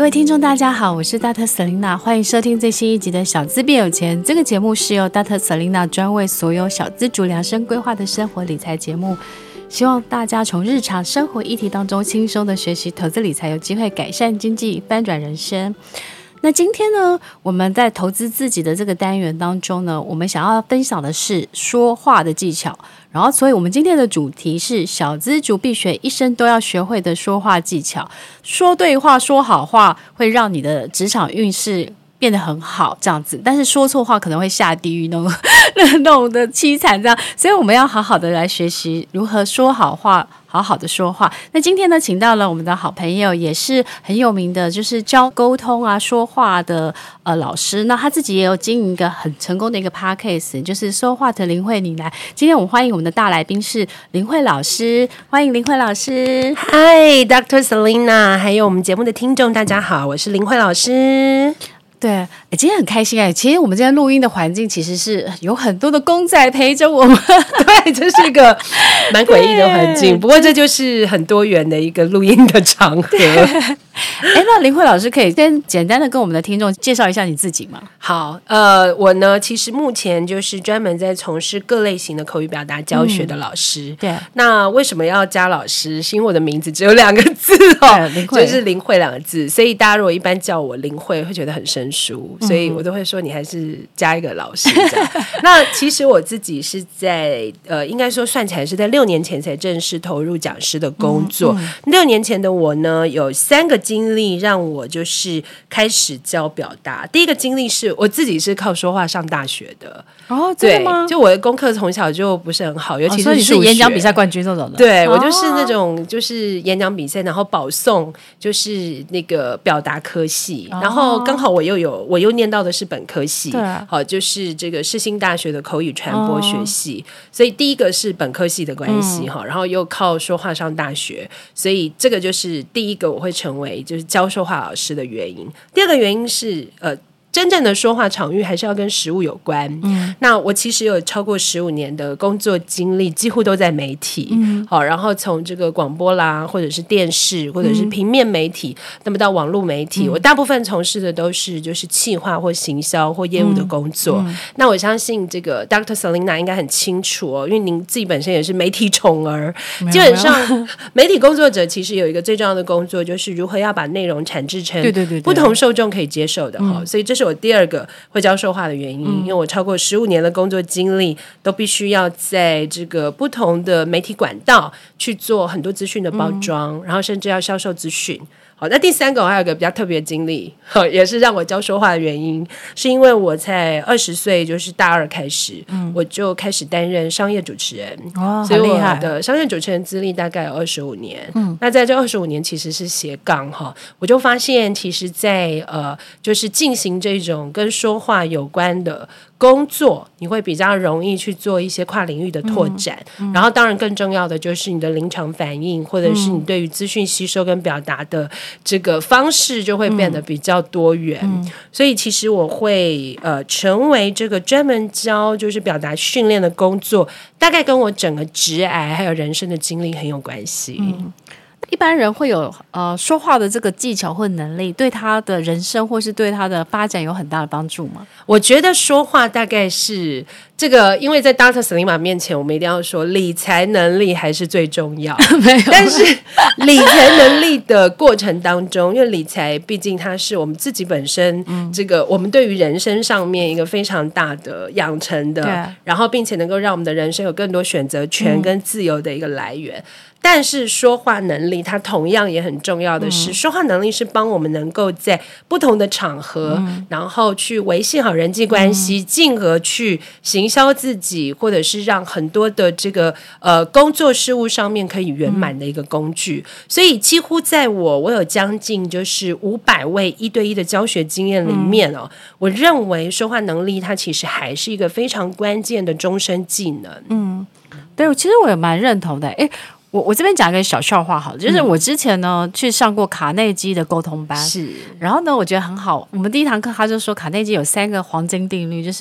各位听众大家好，我是 Dr. Selena， 欢迎收听最新一集的小资变有钱。这个节目是由 Dr. Selena 专为所有小资主量身规划的生活理财节目，希望大家从日常生活议题当中轻松的学习投资理财，有机会改善经济，翻转人生。那今天呢，我们在投资自己的这个单元当中呢，我们想要分享的是说话的技巧，然后所以我们今天的主题是小资族必学一生都要学会的说话技巧。说对话说好话会让你的职场运势变得很好这样子，但是说错话可能会下地狱那种的凄惨这样，所以我们要好好的来学习如何说好话，好好的说话。那今天呢，请到了我们的好朋友，也是很有名的，就是教沟通啊、说话的老师。那他自己也有经营一个很成功的一个 podcast， 就是说话的林慧你来。今天我们欢迎我们的大来宾是林慧老师，欢迎林慧老师。 Hi Dr. Selena， 还有我们节目的听众，大家好，我是林慧老师。 对，今天很开心其实我们今天录音的环境其实是有很多的公仔陪着我们， 对，这是一个蛮诡异的环境，不过这就是很多元的一个录音的场合。 那林慧老师可以先简单的跟我们的听众介绍一下你自己吗？ 好，我呢其实目前就是专门在从事各类型的口语表达教学的老师。 对， 那为什么要加老师？是因为我的名字只有2个字就是林慧2个字，所以大家如果一般叫我林慧会觉得很生疏，所以我都会说你还是加一个老师这样。那其实我自己是在应该说算起来是在6年前才正式投入讲师的工作。6年前的我呢，有3个经历让我就是开始教表达。第一个经历是我自己是靠说话上大学的。 哦，真的吗？ 就我的功课从小就不是很好，尤其是所以你是演讲比赛冠军这种的。 对，我就是那种就是演讲比赛，然后保送就是那个表达科系，然后刚好我又念到的是本科系，好，就是这个世新大学的口语传播学系，所以第一个是本科系的关系哈，然后又靠说话上大学，所以这个就是第一个我会成为就是教说话老师的原因。第二个原因是真正的说话场域还是要跟实务有关。那我其实有超过15年的工作经历，几乎都在媒体。好，然后从这个广播啦，或者是电视，或者是平面媒体，那么到网络媒体，我大部分从事的都是就是企划或行销或业务的工作。那我相信这个 Dr. Selena 应该很清楚因为您自己本身也是媒体宠儿，基本上媒体工作者其实有一个最重要的工作，就是如何要把内容产制成不同受众可以接受的。所以这是我第二个会教说话的原因，因为我超过15年的工作经历，都必须要在这个不同的媒体管道去做很多资讯的包装，然后甚至要销售资讯。好，那第三个我还有一个比较特别的经历，也是让我教说话的原因，是因为我才20岁，就是大2开始，我就开始担任商业主持人。所以我的商业主持人资历大概有25年。那在这25年其实是斜杠我就发现其实在就是进行这种跟说话有关的工作，你会比较容易去做一些跨领域的拓展，然后当然更重要的就是你的临场反应，或者是你对于资讯吸收跟表达的这个方式就会变得比较多元。所以其实我会成为这个专门教就是表达训练的工作，大概跟我整个职涯还有人生的经历很有关系。 一般人会有说话的这个技巧或能力，对他的人生或是对他的发展有很大的帮助吗？ 我觉得说话大概是这个，因为在 Dr. Selena 面前，我们一定要说理财能力还是最重要。但是理财能力的过程当中，因为理财毕竟它是我们自己本身这个我们对于人生上面一个非常大的养成的，然后并且能够让我们的人生有更多选择权跟自由的一个来源。但是说话能力它同样也很重要的是，说话能力是帮我们能够在不同的场合然后去维系好人际关系，进而去行销自己，或者是让很多的这个工作事务上面可以圆满的一个工具。所以几乎在我有将近就是500位1对1的教学经验里面我认为说话能力它其实还是一个非常关键的终身技能。 对，其实我也蛮认同的。我这边讲一个小笑话好了，就是我之前呢去上过卡内基的沟通班，然后呢我觉得很好。我们第一堂课他就说卡内基有3个黄金定律，就是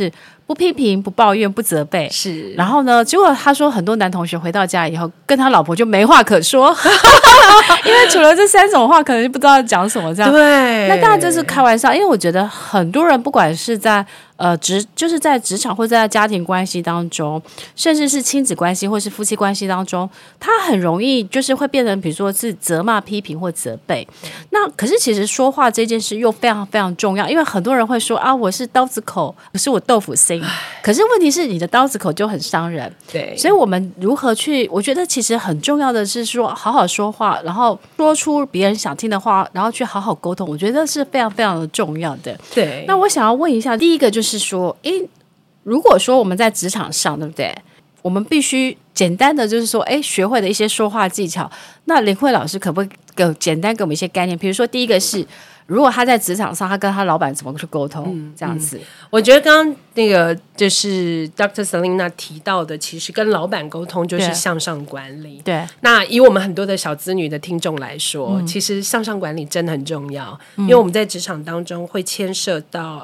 不批评、不抱怨、不责备。 是， 然后呢，结果他说很多男同学回到家以后，跟他老婆就没话可说，因为除了这3种话，可能就不知道讲什么这样。 对， 那当然这是开玩笑，因为我觉得很多人不管是在就是在职场或者在家庭关系当中，甚至是亲子关系或是夫妻关系当中，他很容易就是会变成比如说是责骂、批评或责备。那可是其实说话这件事又非常非常重要，因为很多人会说啊，我是刀子口，可是我豆腐心。可是问题是你的刀子口就很伤人。 对， 所以我们如何去，我觉得其实很重要的是说好好说话，然后说出别人想听的话，然后去好好沟通，我觉得是非常非常的重要的。 对， 那我想要问一下，第一个就是说，如果说我们在职场上，对不对？我们必须简单的就是说，学会的一些说话技巧。那林慧老师可不可以简单给我们一些概念？比如说，第一个是，如果他在职场上，他跟他老板怎么去沟通，这样子。 我觉得刚刚那个就是 Dr. Selena 提到的，其实跟老板沟通就是向上管理。 对， 那以我们很多的小资女的听众来说，其实向上管理真的很重要，因为我们在职场当中会牵涉到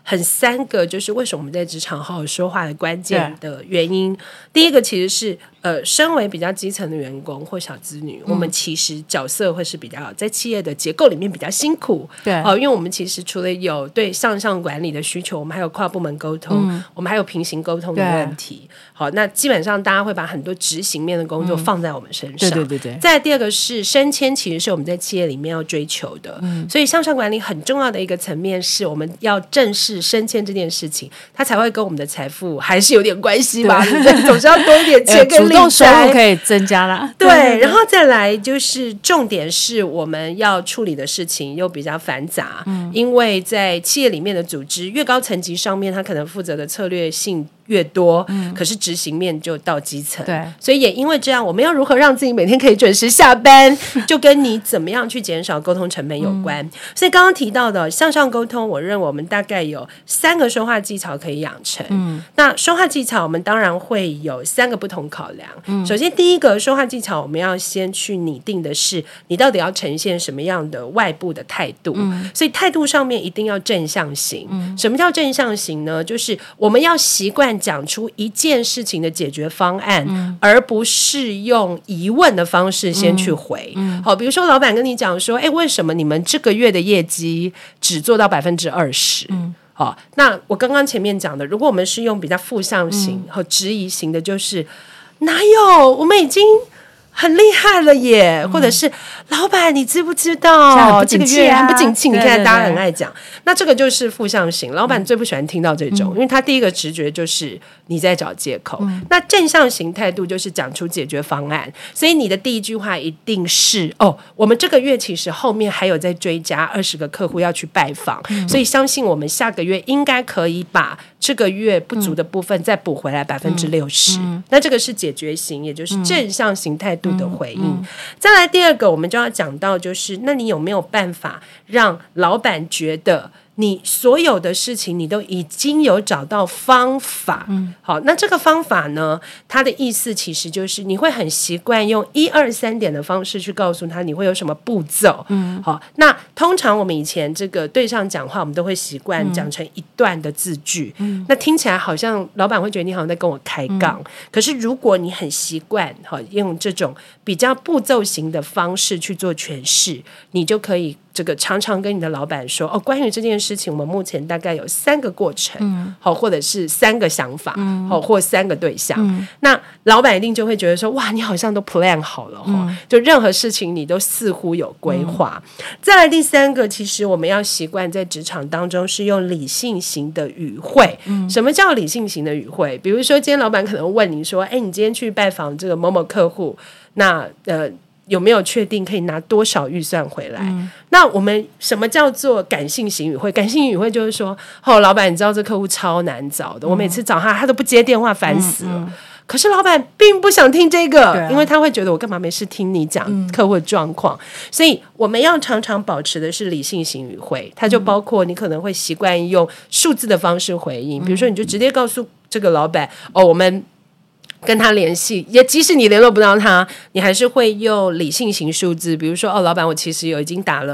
3个，就是为什么我们在职场好好说话的关键的原因。第一个其实是身为比较基层的员工或小资女，我们其实角色会是比较在企业的结构里面比较辛苦。 对， 因为我们其实除了有对向上管理的需求，我们还有跨部门沟通，我们还有平行沟通的问题。好，那基本上大家会把很多执行面的工作放在我们身上。 对。 再来第二个是升迁，其实是我们在企业里面要追求的。所以向上管理很重要的一个层面是我们要正视升迁这件事情，它才会跟我们的财富还是有点关系吧？对不对？总是要多一点钱跟理财， 主动收入可以增加啦。 对，然后再来就是重点是我们要处理的事情又比较繁杂，因为在企业里面的组织越高层级上面，它可能负责的策略性越多，可是执行面就到基层。 对， 所以也因为这样，我们要如何让自己每天可以准时下班，就跟你怎么样去减少沟通成本有关。所以刚刚提到的向上沟通，我认为我们大概有3个说话技巧可以养成。那说话技巧我们当然会有3个不同考量。首先第一个说话技巧，我们要先去拟定的是你到底要呈现什么样的外部的态度。所以态度上面一定要正向型。什么叫正向型呢？就是我们要习惯讲出一件事情的解决方案，而不是用疑问的方式先去回。好，比如说老板跟你讲说，为什么你们这个月的业绩只做到20%？好，那我刚刚前面讲的，如果我们是用比较负向型和质疑型的，就是哪有，我们已经很厉害了耶，或者是老板你知不知道这个月很不景气，你看大家很爱讲，那这个就是负向型，老板最不喜欢听到这种，因为他第一个直觉就是你在找借口。那正向型态度就是讲出解决方案，所以你的第一句话一定是我们这个月其实后面还有在追加20个客户要去拜访，所以相信我们下个月应该可以把这个月不足的部分再补回来60%。那这个是解决型，也就是正向型态度的回应。再来第二个，我们就要讲到就是那你有没有办法让老板觉得你所有的事情你都已经有找到方法。好，那这个方法呢，它的意思其实就是你会很习惯用1、2、3点的方式去告诉他你会有什么步骤。好，那通常我们以前这个对上讲话，我们都会习惯讲成一段的字句。那听起来好像老板会觉得你好像在跟我开杠。可是如果你很习惯用这种比较步骤型的方式去做诠释，你就可以这个常常跟你的老板说关于这件事情我们目前大概有3个过程，或者是3个想法，或3个对象。那老板一定就会觉得说哇，你好像都 plan 好了，就任何事情你都似乎有规划。再来第3个，其实我们要习惯在职场当中是用理性型的语汇。什么叫理性型的语汇？比如说今天老板可能问你说你今天去拜访这个某某客户，那有没有确定可以拿多少预算回来？那我们什么叫做感性型语汇？感性语汇就是说老板你知道这客户超难找的，我每次找他都不接电话，烦死了。可是老板并不想听这个，因为他会觉得我干嘛没事听你讲客户的状况。所以我们要常常保持的是理性型语汇，它就包括你可能会习惯用数字的方式回应，比如说你就直接告诉这个老板我们跟他联系，也即使你联络不到他，你还是会用理性型数字，比如说老板我其实已经打了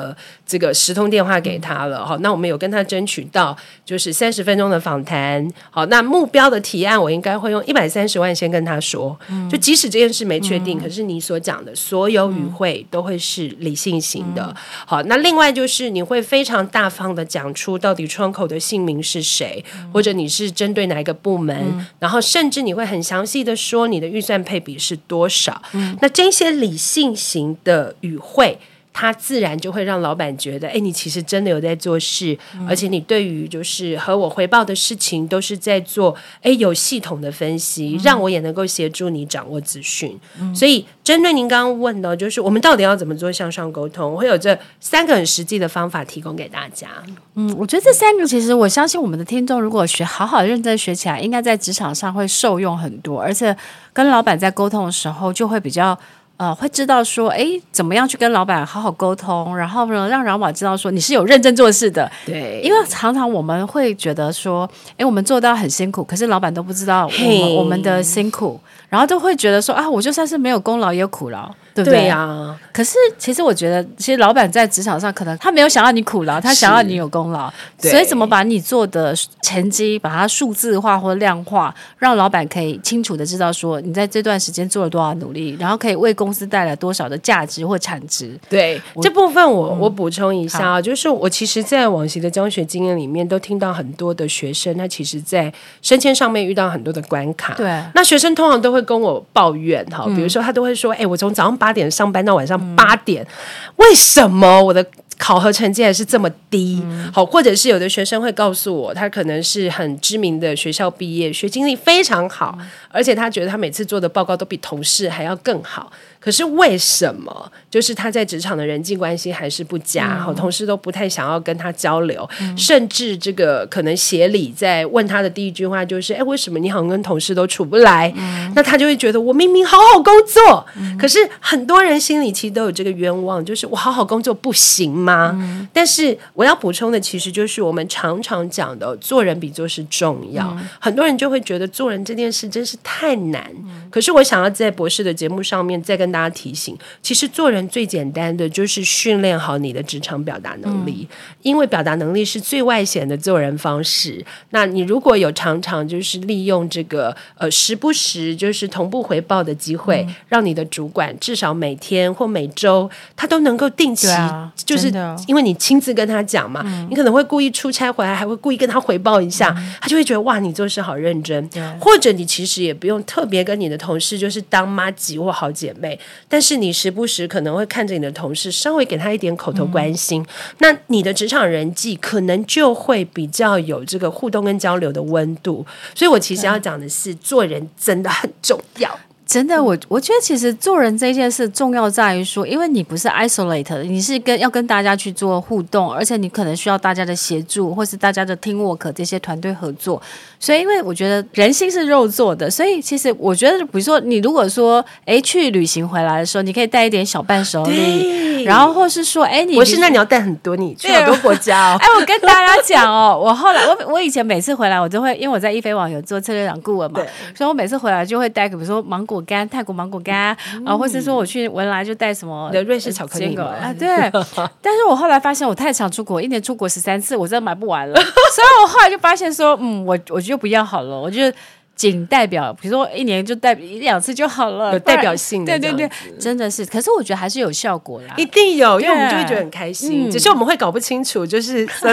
这个10通电话给他了，好，那我们有跟他争取到就是30分钟的访谈，好，那目标的提案我应该会用130万先跟他说，就即使这件事没确定，可是你所讲的所有与会都会是理性型的，好，那另外就是你会非常大方的讲出到底窗口的姓名是谁，或者你是针对哪一个部门，然后甚至你会很详细的说你的预算配比是多少，那这些理性型的与会他自然就会让老板觉得，你其实真的有在做事，而且你对于就是和我回报的事情都是在做有系统的分析，让我也能够协助你掌握资讯。所以针对您刚刚问的，就是我们到底要怎么做向上沟通，我会有这3个很实际的方法提供给大家。 我觉得这3个其实我相信我们的听众如果好好认真学起来，应该在职场上会受用很多，而且跟老板在沟通的时候就会比较会知道说，怎么样去跟老板好好沟通，然后呢，让老板知道说你是有认真做事的。 对， 因为常常我们会觉得说，我们做到很辛苦，可是老板都不知道我们的辛苦，然后都会觉得说啊，我就算是没有功劳也有苦劳，对不对？ 对呀。 可是其实我觉得，其实老板在职场上可能他没有想要你苦劳，他想要你有功劳，所以怎么把你做的成绩把它数字化或量化，让老板可以清楚的知道说你在这段时间做了多少努力，然后可以为公司带来多少的价值或产值。 对，这部分我补充一下，就是我其实在往昔的教学经验里面都听到很多的学生，他其实在升迁上面遇到很多的关卡。 对， 那学生通常都会跟我抱怨，比如说他都会说，我从早上8点上班到晚上8点，为什么我的考核成绩还是这么低？好，或者是有的学生会告诉我，他可能是很知名的学校毕业，学经历非常好，而且他觉得他每次做的报告都比同事还要更好。可是为什么就是他在职场的人际关系还是不佳，同事都不太想要跟他交流，甚至这个可能协理在问他的第一句话就是为什么你好像跟同事都处不来，那他就会觉得我明明好好工作，可是很多人心里其实都有这个冤枉，就是我好好工作不行吗？但是我要补充的其实就是我们常常讲的做人比做事重要，很多人就会觉得做人这件事真是太难，可是我想要在博士的节目上面再跟大家提醒，其实做人最简单的就是训练好你的职场表达能力，因为表达能力是最外显的做人方式。那你如果有常常就是利用这个时不时就是同步回报的机会，让你的主管至少每天或每周他都能够定期，就是因为你亲自跟他讲嘛，你可能会故意出差回来还会故意跟他回报一下，他就会觉得哇你做事好认真，或者你其实也不用特别跟你的同事就是当妈吉或好姐妹，但是你时不时可能会看着你的同事稍微给他一点口头关心，那你的职场人际可能就会比较有这个互动跟交流的温度。所以我其实要讲的是做人真的很重要。 真的，我觉得其实做人这件事重要在于说，因为你不是 isolate， 你是要跟大家去做互动，而且你可能需要大家的协助，或是大家的 teamwork 这些团队合作。所以，因为我觉得人心是肉做的，所以其实我觉得，比如说你如果说去旅行回来的时候，你可以带一点小伴手礼，然后或是说那你要带很多，你去好多国家哦。 我跟大家讲我后来我以前每次回来，我都会因为我在易飞网有做策略长顾问嘛，所以我每次回来就会带比如说芒果干，泰国芒果干或是说我去文莱就带什么瑞士巧克力对。但是我后来发现我太常出国，1年出国13次，我真的买不完了。所以我后来就发现说我就不要好了，我就仅代表比如说1年就代表1-2次就好了， 有代表性的。 对，真的是。可是我觉得还是有效果啦， 一定有，因为我们就会觉得很开心，只是我们会搞不清楚就是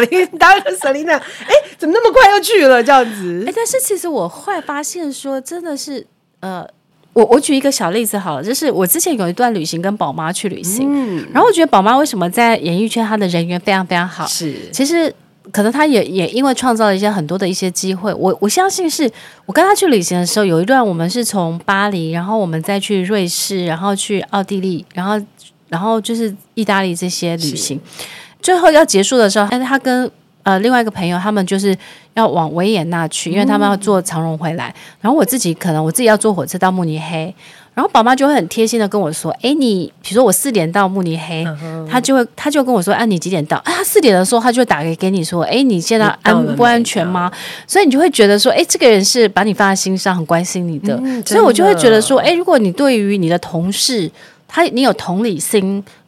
Selina 怎么那么快又去了这样子。 但是其实我后来发现说真的是我举一个小例子好了，就是我之前有一段旅行跟宝妈去旅行，然后我觉得宝妈为什么在演艺圈她的人缘非常非常好， 是其实可能她也因为创造了很多的一些机会，我相信是我跟她去旅行的时候，有一段我们是从巴黎，然后我们再去瑞士，然后去奥地利，然后就是意大利这些旅行，最后要结束的时候，她跟另外一个朋友他们就是要往维也纳去，因为他们要坐长荣回来，然后我自己要坐火车到慕尼黑，然后宝妈就会很贴心的跟我说你比如说我4点到慕尼黑，他就跟我说你几点到，他4点的时候他就会打给你说你现在不安全吗？所以你就会觉得说这个人是把你放在心上，很关心你的，所以我就会觉得说如果你对于你的同事你有同理心，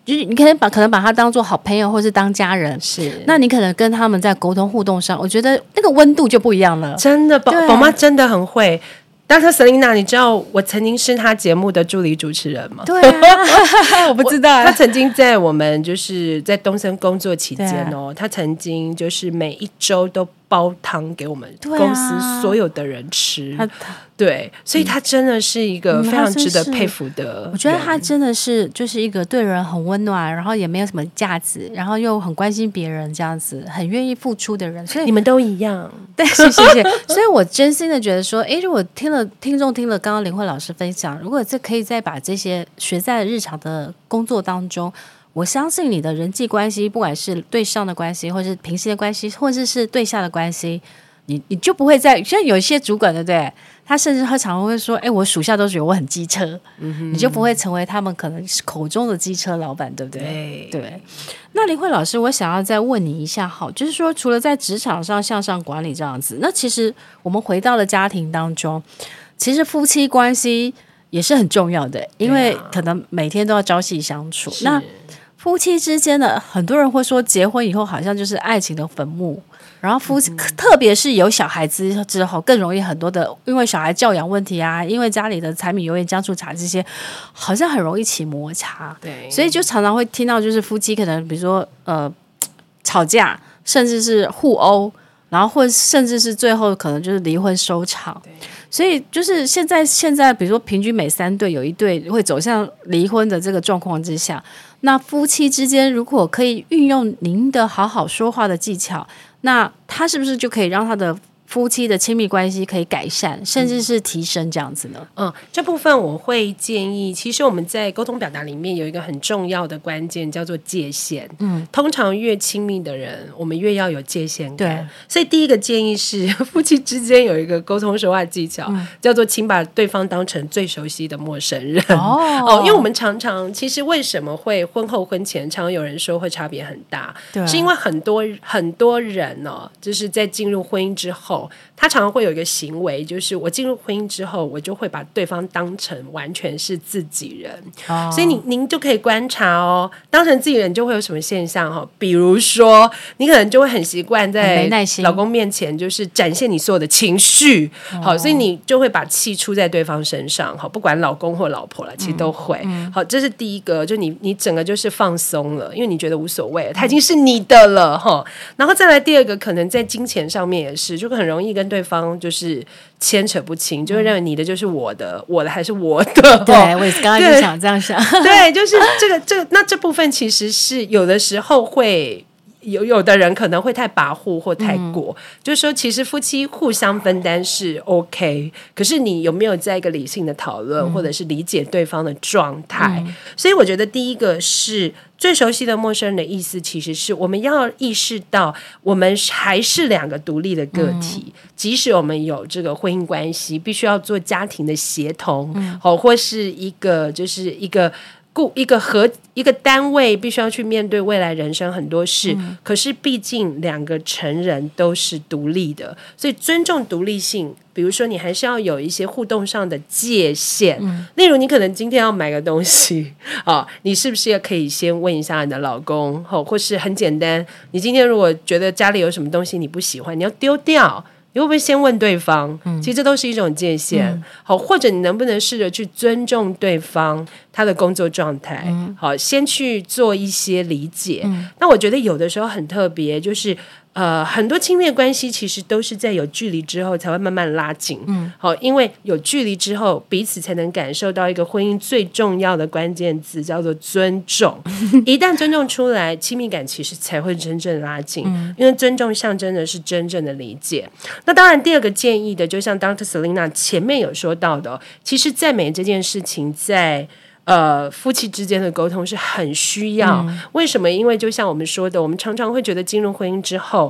就是你可能把他当做好朋友，或是当家人， 是， 那你可能跟他们在沟通互动上，我觉得那个温度就不一样了。 真的，宝妈真的很会。但是 Selina， 你知道我曾经是她节目的助理主持人吗？ 对啊，我不知道。 她曾经在我们就是在东森工作期间哦，她曾经就是每一周都煲汤给我们公司所有的人吃。对，所以她真的是一个非常值得佩服的人。 我觉得她真的是就是一个对人很温暖，然后也没有什么架子，然后又很关心别人，这样子很愿意付出的人。所以你们都一样。 对，谢谢。所以我真心的觉得说，如果听众听了刚刚林慧老师分享，如果可以再把这些学在日常的工作当中，我相信你的人际关系，不管是对上的关系，或是平行的关系，或者是对下的关系，你就不会再像有一些主管，对不对？他甚至常常会说：“我属下都觉得我很机车。”你就不会成为他们可能口中的机车老板，对不对？对。那林慧老师，我想要再问你一下，好，就是说，除了在职场上向上管理这样子，那其实我们回到了家庭当中，其实夫妻关系也是很重要的，因为可能每天都要朝夕相处。那夫妻之间的，很多人会说，结婚以后好像就是爱情的坟墓。然后夫妻，特别是有小孩子之后，更容易很多的，因为小孩教养问题啊，因为家里的柴米油盐酱醋茶这些，好像很容易起摩擦。 对， 所以就常常会听到，就是夫妻可能比如说吵架，甚至是互殴，然后或甚至是最后可能就是离婚收场。所以就是现在，比如说平均每3对有1对会走向离婚的这个状况之下，那夫妻之间如果可以运用您的好好说话的技巧，那他是不是就可以让他的夫妻的亲密关系可以改善，甚至是提升这样子呢？ 这部分我会建议，其实我们在沟通表达里面有一个很重要的关键，叫做界限。通常越亲密的人，我们越要有界限感。所以第一个建议是，夫妻之间有一个沟通说话技巧，叫做请把对方当成最熟悉的陌生人。因为我们常常，其实为什么会婚后婚前常有人说会差别很大，是因为很多人就是在进入婚姻之后，他常常会有一个行为，就是我进入婚姻之后，我就会把对方当成完全是自己人。所以您就可以观察当成自己人就会有什么现象比如说你可能就会很习惯在老公面前就是展现你所有的情绪，好，所以你就会把气出在对方身上，好，不管老公或老婆了，其实都会。好，这是第一个，就你整个就是放松了，因为你觉得无所谓，他已经是你的了然后再来第二个，可能在金钱上面也是，就很容易跟对方就是牵扯不清，就会认为你的就是我的，我的还是我的。 对，我也刚刚就想这样想。 对，就是这个，那这部分其实是有的时候会。有的人可能会太跋扈或太过，就是说其实夫妻互相分担是 OK， 可是你有没有在一个理性的讨论，或者是理解对方的状态？所以我觉得第一个是最熟悉的陌生人的意思，其实是我们要意识到我们还是2个独立的个体，即使我们有这个婚姻关系，必须要做家庭的协同，或是一个就是一个单位必须要去面对未来人生很多事，可是毕竟2个成人都是独立的，所以尊重独立性，比如说你还是要有一些互动上的界限，例如你可能今天要买个东西你是不是也可以先问一下你的老公，或是很简单，你今天如果觉得家里有什么东西你不喜欢，你要丢掉，你会不会先问对方？其实这都是一种界限。好，或者你能不能试着去尊重对方他的工作状态？好，先去做一些理解。那我觉得有的时候很特别，就是很多亲密的关系其实都是在有距离之后才会慢慢拉近。好，因为有距离之后，彼此才能感受到一个婚姻最重要的关键字，叫做尊重。一旦尊重出来，亲密感其实才会真正拉近。因为尊重象征的是真正的理解。那当然，第二个建议的，就像 Dr. Selina 前面有说到的，其实赞美这件事情在夫妻之间的沟通是很需要。为什么？因为就像我们说的，我们常常会觉得进入婚姻之后，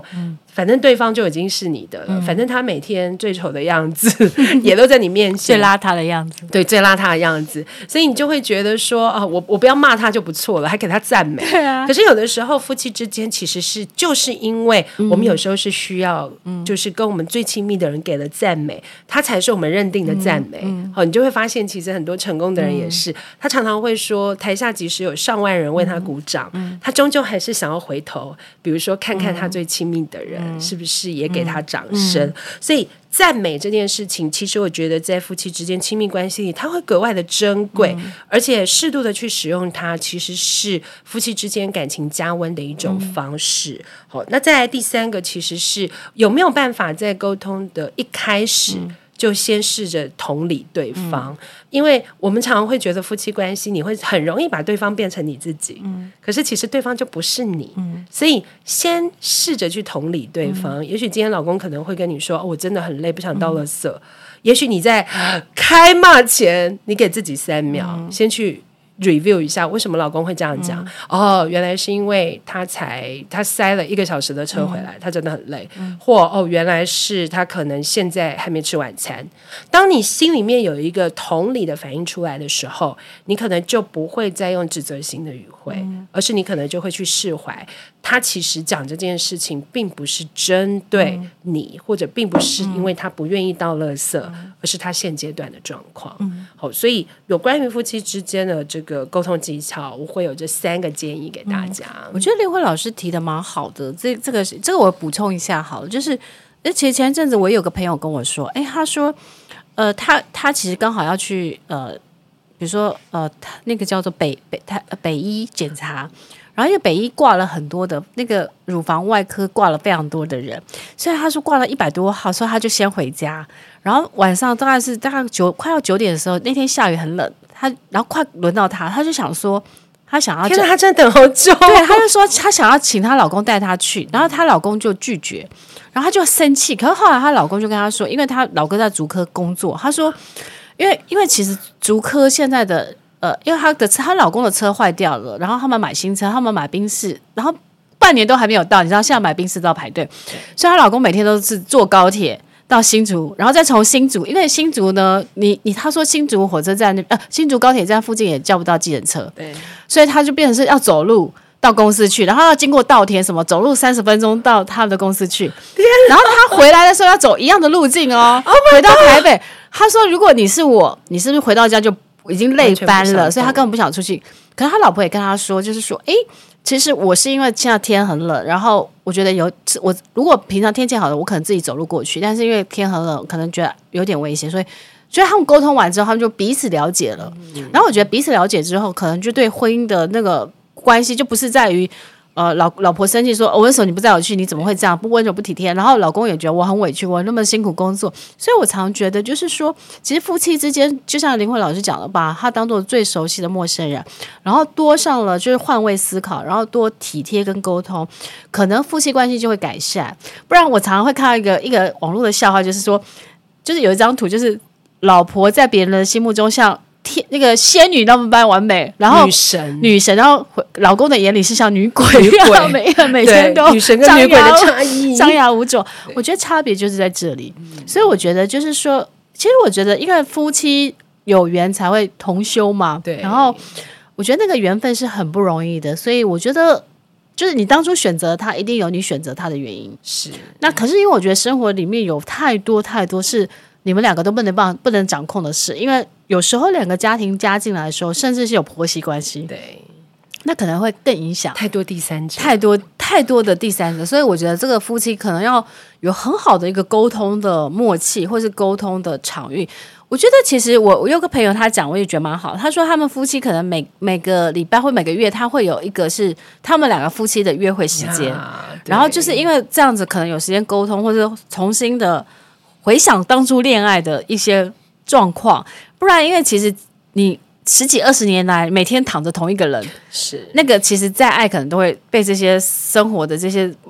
反正对方就已经是你的了，反正他每天最丑的样子也都在你面前， 最邋遢的样子， 对，最邋遢的样子，所以你就会觉得说我不要骂他就不错了，还给他赞美。 对啊。 可是有的时候夫妻之间其实就是因为我们有时候是需要，就是跟我们最亲密的人给了赞美，他才是我们认定的赞美。你就会发现，其实很多成功的人也是，他常常会说，台下即使有上万人为他鼓掌，他终究还是想要回头，比如说看看他最亲密的人。是不是也给他掌声？所以赞美这件事情，其实我觉得在夫妻之间亲密关系里，它会格外的珍贵，而且适度的去使用它，其实是夫妻之间感情加温的一种方式。好，那再来第三个，其实是有没有办法在沟通的一开始。就先试着同理对方，因为我们常常会觉得夫妻关系你会很容易把对方变成你自己，可是其实对方就不是你，所以先试着去同理对方。也许今天老公可能会跟你说，我真的很累，不想倒垃圾。也许你在开骂前，你给自己3秒，先去review 一下为什么老公会这样讲。原来是因为他塞了1个小时的车回来，他真的很累，或原来是他可能现在还没吃晚餐。当你心里面有一个同理的反应出来的时候，你可能就不会再用指责性的语汇，而是你可能就会去释怀，他其实讲这件事情并不是针对你，或者并不是因为他不愿意倒垃圾，而是他现阶段的状况。好，所以有关于夫妻之间的这个沟通技巧，我会有这3个建议给大家。 我觉得令慧老师提的蛮好的，这个我补充一下好了，就是其实前一阵子我有个朋友跟我说，他说他其实刚好要去比如说那个叫做北医检查。然后因为北医挂了很多的那个乳房外科挂了非常多的人，所以他说挂了100多号，所以他就先回家。然后晚上大概快要9点的时候，那天下雨很冷，然后快轮到他就想说他想要， 天哪，他真的等好久。 对，他就说他想要请她老公带她去，然后她老公就拒绝，然后她就生气。可是后来她老公就跟她说，因为她老公在竹科工作，他说因为其实竹科现在的。因为她老公的车坏掉了，然后他们买新车，他们买宾士，然后半年都还没有到，你知道现在买宾士都要排队，所以她老公每天都是坐高铁到新竹，然后再从新竹，因为新竹呢，他说新竹火车站新竹高铁站附近也叫不到计程车，对，所以他就变成是要走路到公司去，然后要经过稻田什么，走路30分钟到他的公司去，然后他回来的时候要走一样的路径哦，回到台北，他说如果你是我，你是不是回到家就已经累翻了，所以他根本不想出去。可是他老婆也跟他说，就是说，其实我是因为现在天很冷，然后我觉得我如果平常天气好了，我可能自己走路过去，但是因为天很冷，可能觉得有点危险，所以他们沟通完之后，他们就彼此了解了。然后我觉得彼此了解之后，可能就对婚姻的那个关系就不是在于。老婆生气说：“为什么你不带我去？你怎么会这样？不温柔不体贴。”然后老公也觉得我很委屈，我那么辛苦工作，所以我常觉得就是说，其实夫妻之间，就像林慧老师讲的，把他当做最熟悉的陌生人，然后多上了就是换位思考，然后多体贴跟沟通，可能夫妻关系就会改善。不然我常常会看到一个网络的笑话，就是说，就是有一张图，就是老婆在别人的心目中像。那个仙女那么般完美，然后女神，然后老公的眼里是像女鬼一样，每天都女神跟女鬼的差异张牙舞爪。我觉得差别就是在这里，所以我觉得就是说，其实我觉得因为夫妻有缘才会同修嘛，对。然后我觉得那个缘分是很不容易的，所以我觉得就是你当初选择他，一定有你选择他的原因。是。那可是因为我觉得生活里面有太多是你们2个都不能掌控的事，因为。有时候2个家庭加进来的时候，甚至是有婆媳关系，对，那可能会更影响太多第三者， 太多的第三者，所以我觉得这个夫妻可能要有很好的一个沟通的默契，或是沟通的场域。我觉得其实我有个朋友他讲，我也觉得蛮好。他说他们夫妻可能每个礼拜或每个月，他会有一个是他们2个夫妻的约会时间，然后就是因为这样子，可能有时间沟通，或者重新的回想当初恋爱的一些状况。不然，因为其实你10几20年来每天躺着同一个人，是那个其实再爱可能都会被这些生活的这些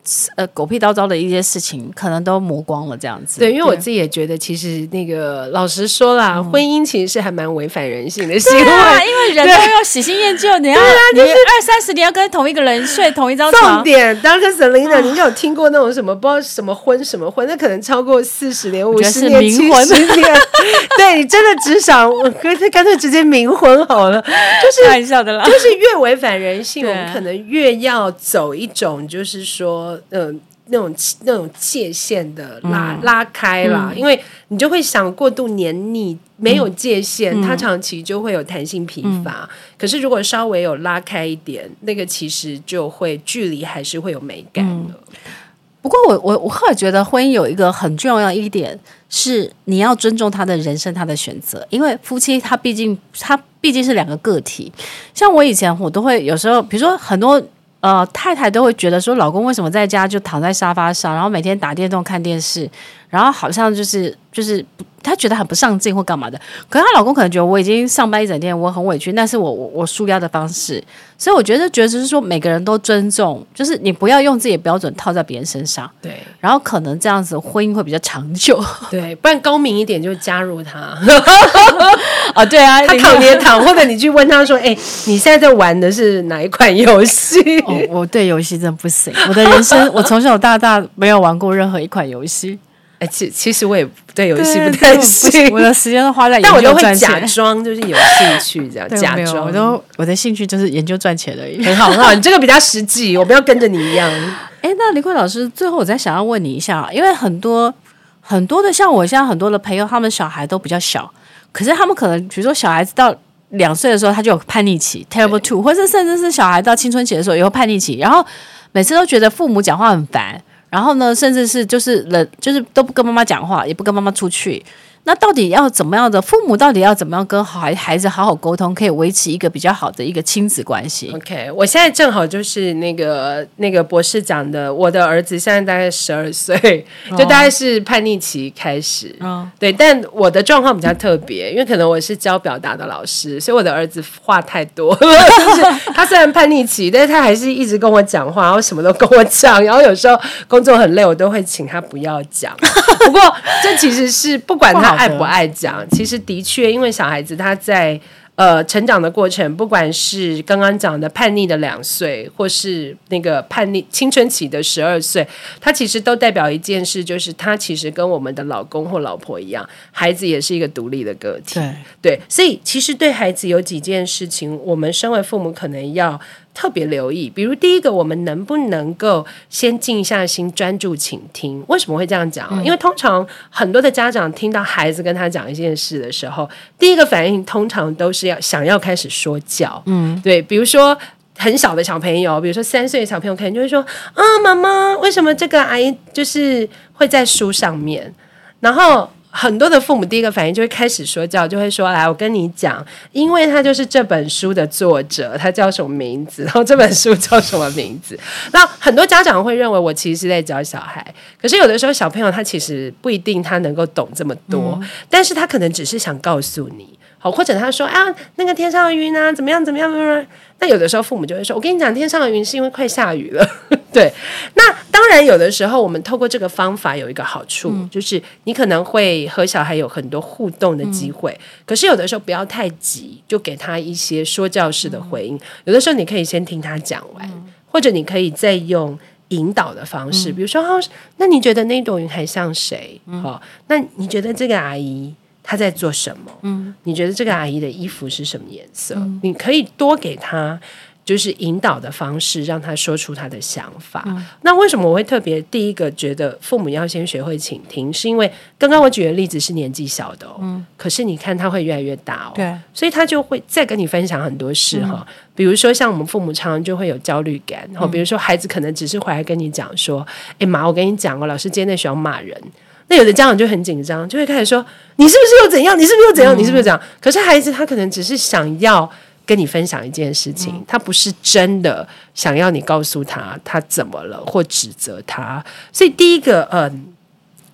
狗屁叨叨的一些事情，可能都磨光了这样子。 对，因为我自己也觉得，其实那个老实说啦，婚姻其实是还蛮违反人性的行为。对啊，因为人都要喜新厌旧，你要你20-30年要跟同一个人睡同一张床。 重点 Dr. Selina， 你有听过那种什么不知道什么婚什么婚，那可能超过40年、50年、70年。对，你真的只想干脆直接冥婚好了，就是开玩笑的啦， 就是越违反人性，我们可能越要走一种，就是说，那种界限的拉开啦，因为你就会想过度黏腻，没有界限，它长期就会有弹性疲乏。可是如果稍微有拉开一点，那个其实就会距离还是会有美感的。 不过我后来觉得婚姻有一个很重要的一点是，你要尊重他的人生，他的选择，因为夫妻他毕竟是两个个体。像我以前我都会有时候，比如说很多太太都会觉得说，老公为什么在家就躺在沙发上，然后每天打电动看电视，然后好像就是她觉得很不上进或干嘛的。可是她老公可能觉得我已经上班一整天，我很委屈，那是我抒压的方式。所以我觉得就是说，每个人都尊重，就是你不要用自己的标准套在别人身上。对，然后可能这样子婚姻会比较长久。 对，不然高明一点就加入他。 哦，对啊， 他躺也躺，或者你去问他说：“哎，你现在在玩的是哪一款游戏？” 我对游戏真的不行，我的人生我从小到大没有玩过任何一款游戏。 其实我也对游戏不太行， 我的时间都花在研究赚钱， 但我都会假装就是有兴趣这样，假装。 我的兴趣就是研究赚钱而已， 很好很好，你这个比较实际，我不要跟着你一样。 那林慧老师，最后我再想要问你一下，因为很多的像我现在很多的朋友，他们小孩都比较小，可是他们可能比如说小孩子到2岁的时候，他就有叛逆期 ，terrible two， 或者甚至是小孩到青春期的时候也有叛逆期，然后每次都觉得父母讲话很烦。然后呢，甚至是就是都不跟妈妈讲话，也不跟妈妈出去。那到底要怎么样的父母？到底要怎么样跟孩子好好沟通，可以维持一个比较好的一个亲子关系 ？OK， 我现在正好就是那个博士讲的，我的儿子现在大概12岁，就大概是叛逆期开始。对，但我的状况比较特别，因为可能我是教表达的老师，所以我的儿子话太多。就是他虽然叛逆期，但是他还是一直跟我讲话，然后什么都跟我讲，然后有时候工作很累，我都会请他不要讲。不过这其实是不管他爱不爱讲，其实的确，因为小孩子他在成长的过程，不管是刚刚讲的叛逆的2岁，或是那个叛逆青春期的12岁，他其实都代表一件事，就是他其实跟我们的老公或老婆一样，孩子也是一个独立的个体。对，所以其实对孩子有几件事情，我们身为父母可能要特别留意。比如第一个，我们能不能够先静下心专注倾听？为什么会这样讲？因为通常很多的家长听到孩子跟他讲一件事的时候，第一个反应通常都是想要开始说教。对，比如说很小的小朋友，比如说3岁的小朋友，可能就会说：“妈妈，为什么这个阿姨就是会在书上面？”然后很多的父母第一个反应就会开始说教，就会说：“来，我跟你讲，因为他就是这本书的作者，他叫什么名字，然后这本书叫什么名字。”那很多家长会认为我其实是在教小孩，可是有的时候小朋友他其实不一定他能够懂这么多，但是他可能只是想告诉你。好，或者他说那个天上的云啊，怎么样怎么样，那有的时候父母就会说：“我跟你讲，天上的云是因为快下雨了。”对，那当然有的时候我们透过这个方法有一个好处，就是你可能会和小孩有很多互动的机会，可是有的时候不要太急，就给他一些说教式的回应。有的时候你可以先听他讲完，或者你可以再用引导的方式，比如说那你觉得那朵云还像谁？那你觉得这个阿姨她在做什么？你觉得这个阿姨的衣服是什么颜色？你可以多给她就是引导的方式，让她说出她的想法。那为什么我会特别第一个觉得父母要先学会倾听，是因为刚刚我举的例子是年纪小的可是你看他会越来越大对，所以他就会再跟你分享很多事比如说像我们父母常常就会有焦虑感比如说孩子可能只是回来跟你讲说：“妈，我跟你讲老师今天在学校骂人。”那有的家长就很紧张，就会开始说：“你是不是又怎样？你是不是又怎样？你是不是又怎样？”可是孩子他可能只是想要跟你分享一件事情，他不是真的想要你告诉他他怎么了或指责他。所以第一个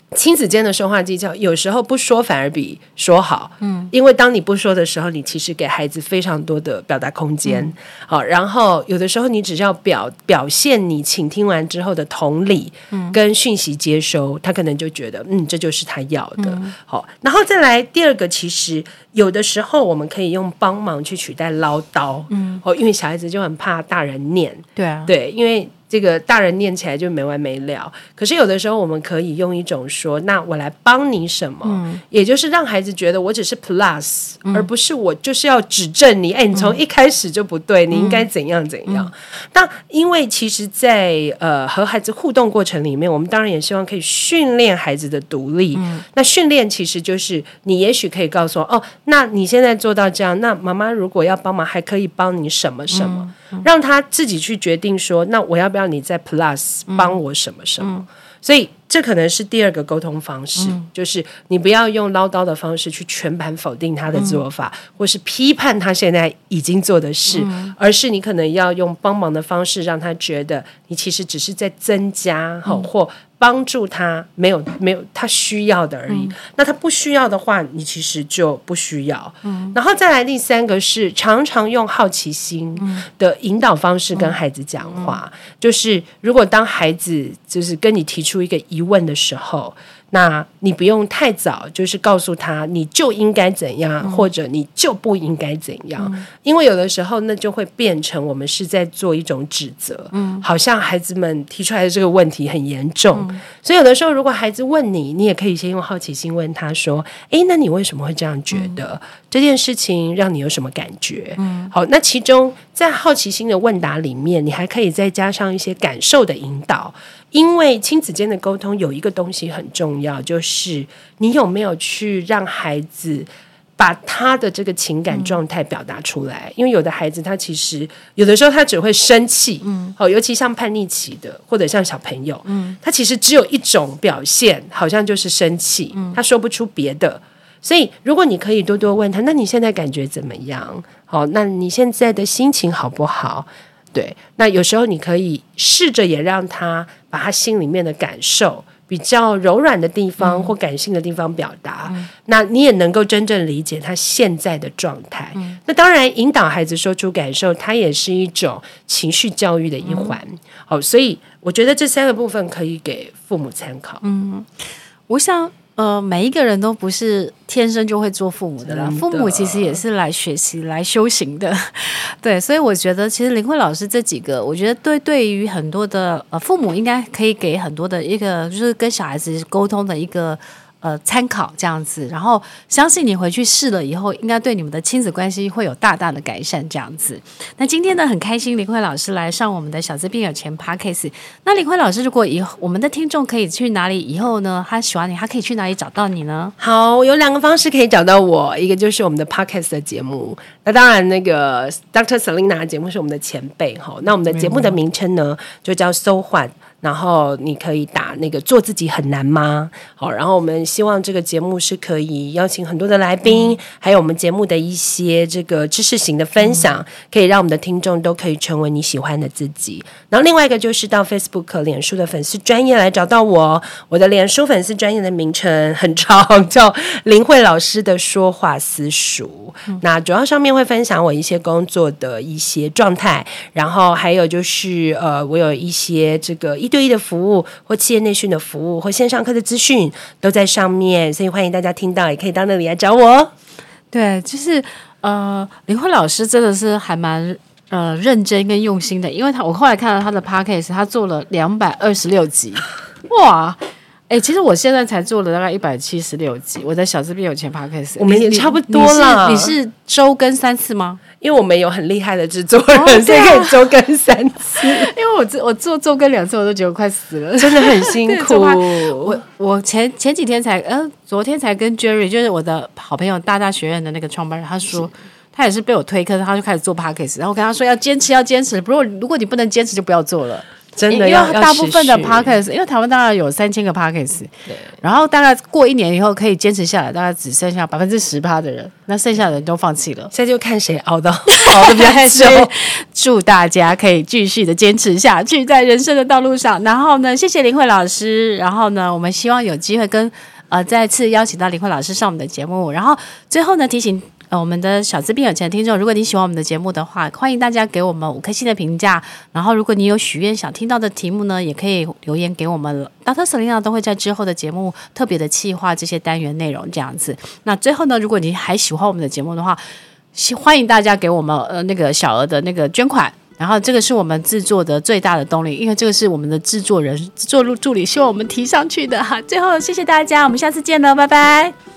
亲子间的说话技巧，有时候不说反而比说好。因为当你不说的时候，你其实给孩子非常多的表达空间。好，然后有的时候你只要表现你倾听完之后的同理，跟讯息接收，他可能就觉得这就是他要的。好，然后再来第二个，其实有的时候我们可以用帮忙去取代唠叨。因为小孩子就很怕大人念。对，因为这个大人念起来就没完没了，可是有的时候我们可以用一种说，那我来帮你什么，也就是让孩子觉得我只是 plus，而不是我就是要指正你，你从一开始就不对，你应该怎样怎样。那因为其实在和孩子互动过程里面，我们当然也希望可以训练孩子的独立。那训练其实就是你也许可以告诉我，那你现在做到这样，那妈妈如果要帮忙还可以帮你什么什么，让他自己去决定说，那我要不要你在 plus 帮我什么什么。所以这可能是第二个沟通方式，就是你不要用唠叨的方式去全盘否定他的做法，或是批判他现在已经做的事，而是你可能要用帮忙的方式让他觉得你其实只是在增加，或帮助他没有他需要的而已。那他不需要的话，你其实就不需要。然后再来第三个是常常用好奇心的引导方式跟孩子讲话。就是如果当孩子就是跟你提出一个疑问的时候，那你不用太早就是告诉他你就应该怎样，或者你就不应该怎样。因为有的时候那就会变成我们是在做一种指责。好像孩子们提出来的这个问题很严重。所以有的时候如果孩子问你，你也可以先用好奇心问他说，那你为什么会这样觉得？这件事情让你有什么感觉？好，那其中在好奇心的问答里面，你还可以再加上一些感受的引导。因为亲子间的沟通有一个东西很重要，就是你有没有去让孩子把他的这个情感状态表达出来。因为有的孩子他其实有的时候他只会生气，尤其像叛逆期的或者像小朋友，他其实只有一种表现，好像就是生气，他说不出别的。所以如果你可以多多问他，那你现在感觉怎么样？好，那你现在的心情好不好？对，那有时候你可以试着也让他把他心里面的感受比较柔软的地方或感性的地方表达，那你也能够真正理解他现在的状态。那当然引导孩子说出感受，它也是一种情绪教育的一环。所以我觉得这三个部分可以给父母参考。 我想每一个人都不是天生就会做父母的啦，父母其实也是来学习来修行的。对，所以我觉得其实林慧老师这几个，我觉得对于很多的父母应该可以给很多的一个就是跟小孩子沟通的一个参考这样子，然后相信你回去试了以后，应该对你们的亲子关系会有大大的改善这样子。那今天呢，很开心林慧老师来上我们的小资变有钱 Podcast。那林慧老师，如果以后我们的听众可以去哪里，以后呢，他喜欢你，他可以去哪里找到你呢？ 好，有两个方式可以找到我，一个就是我们的 Podcast 的节目，那当然那个 Dr. Selina 的节目是我们的前辈。那我们的节目的名称呢，就叫 So What。然后你可以打那个做自己很难吗？好，然后我们希望这个节目是可以邀请很多的来宾，还有我们节目的一些这个知识型的分享，可以让我们的听众都可以成为你喜欢的自己。然后另外一个就是到 Facebook 脸书的粉丝专页来找到我，我的脸书粉丝专页的名称很长，叫林慧老师的说话私塾。那主要上面会分享我一些工作的一些状态，然后还有就是我有一些这个1对1的服务或企业内训的服务或线上课的资讯都在上面，所以欢迎大家听到也可以到那里来找我。 对，就是林慧老师真的是还蛮认真跟用心的，因为我后来看到他的 podcast， 他做了226集，哇！其实我现在才做了大概176集，我的小资变有钱 podcast， 我们也差不多了。 你是周更3次吗？ 因为我们有很厉害的制作人，所以可以周更3次。 因为我做周更2次，我都觉得我快死了， 真的很辛苦。 我前几天才昨天才跟 Jerry， 就是我的好朋友大学院的那个创办人，他说他也是被我推坑，他就开始做 podcast， 然后我跟他说要坚持，如果你不能坚持就不要做了。 真的因为大部分的 podcast， 因为台湾当然有3000个 podcast， 然后大概过1年以后可以坚持下来，大概只剩下10%的人，那剩下的人都放弃了。 现在就看谁熬得比较久。 祝大家可以继续的坚持下去，在人生的道路上。然后呢，谢谢林慧老师。然后呢，我们希望有机会跟再次邀请到林慧老师上我们的节目。然后最后呢，提醒我们的小资变有钱的听众，如果你喜欢我们的节目的话，欢迎大家给我们5颗星的评价。然后如果你有许愿想听到的题目呢，也可以留言给我们。Dr. Selena 都会在之后的节目特别的企划这些单元内容这样子。那最后呢，如果你还喜欢我们的节目的话，欢迎大家给我们那个小额的那个捐款。然后这个是我们制作的最大的动力，因为这个是我们的制作人、制作助理希望我们提上去的哈。最后谢谢大家，我们下次见了，拜拜。